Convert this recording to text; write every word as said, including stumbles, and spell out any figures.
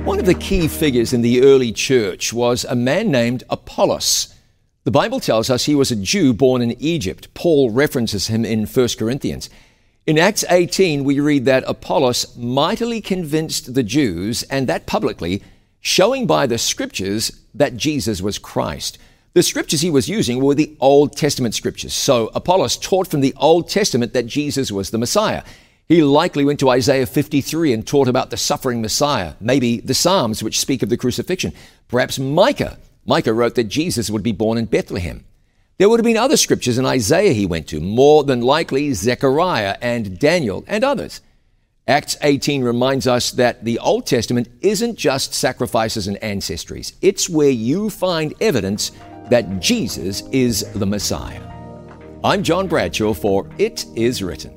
One of the key figures in the early church was a man named Apollos. The Bible tells us he was a Jew born in Egypt. Paul references him in First Corinthians. In Acts eighteen, we read that Apollos mightily convinced the Jews, and that publicly, showing by the scriptures that Jesus was Christ. The scriptures he was using were the Old Testament scriptures. So Apollos taught from the Old Testament that Jesus was the Messiah. He likely went to Isaiah fifty-three and taught about the suffering Messiah, maybe the Psalms, which speak of the crucifixion. Perhaps Micah. Micah wrote that Jesus would be born in Bethlehem. There would have been other scriptures in Isaiah he went to, more than likely Zechariah and Daniel and others. Acts eighteen reminds us that the Old Testament isn't just sacrifices and ancestries. It's where you find evidence that Jesus is the Messiah. I'm John Bradshaw for It Is Written.